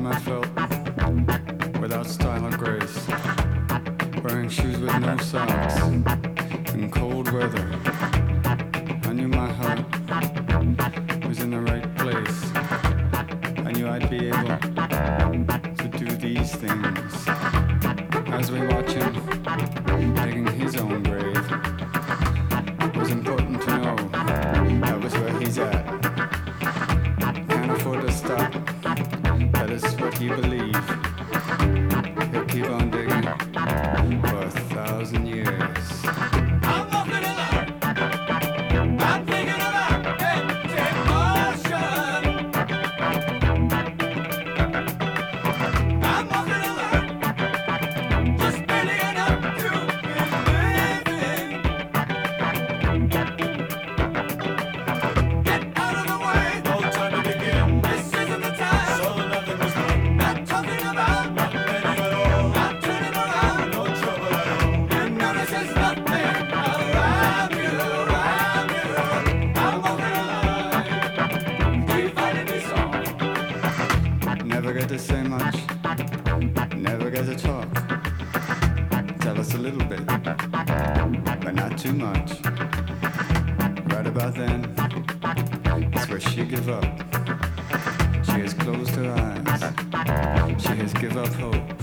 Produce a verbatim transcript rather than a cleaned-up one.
time I felt without style or grace, wearing shoes with no socks in cold weather. I knew my heart was in the right place. I knew I'd be able to do these things. As we watch him digging his own grave, it was important to know that was where he's at. Can't afford to stop, that is what he believed. He'll keep on digging for a thousand years. I'm walking along, I'm thinking about empty motion. I'm walking along, just barely enough to be living. Get out of the way, no time to begin. This isn't the time, so nothing was done. Not talking about, not letting it all, not turning around, no trouble at all. You notice there's nothing around you, around you. I'm walking alive, keep fighting this song. Never get to say much, never get to talk. Tell us a little bit, but not too much. Right about then, it's where she give up. She has closed her eyes, she has give up hope.